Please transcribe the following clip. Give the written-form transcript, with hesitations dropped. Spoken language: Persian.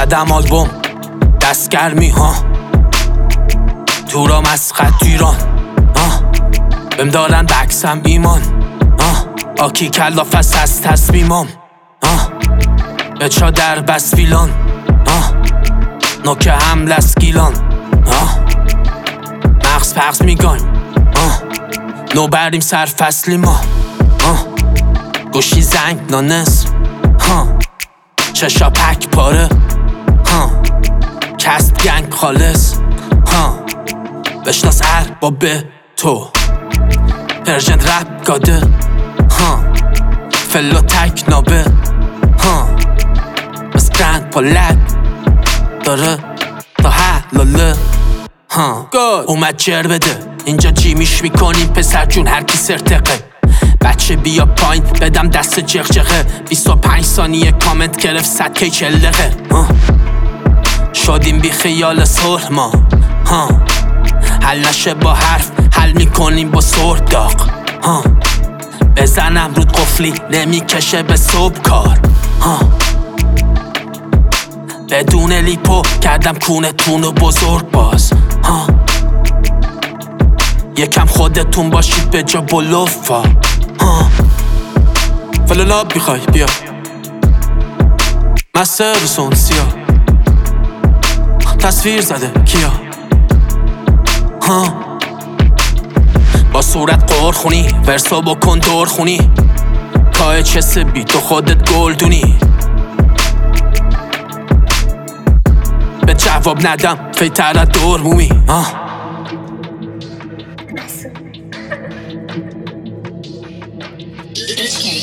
زدم آلبوم دستگرمی ها دورم از خط ایران بهم دارن بکسم ایمان آکی کلافست از تصمیمام به چادر بس ویلان نوک حمل از گیلان مغز پغز میگایم نو بریم سر فصلی ما گوشی زنگ نانس چشا پک پاره کست گنگ خالص بشناس ارباب تو پرژن رپ گاده فلو تک نابه بس گرند پالک داره تا حلاله اومد جر بده اینجا جیمیش میکنیم پسر جون هر کی سرتقه بچه بیا پایین بدم دست جغجغه 25 ثانیه کامنت گرفت 100 کی 40 دقیقه شدیم بی خیال صلح ما حل نشه با حرف حل میکنیم با سر داغ بزنم رود قفلی نمیکشه به صبح کار بدون لیپو کردم کونتونو بزرگ باز یکم خودتون باشید به جا بلوفا فلالاب بیخوای بیا مستر رسون سیا تصویر زده کیا با صورت قور خونی ورسا بکن دور خونی کای چه بی تو خودت گلدونی به جواب ندم فیتر دور مومی Each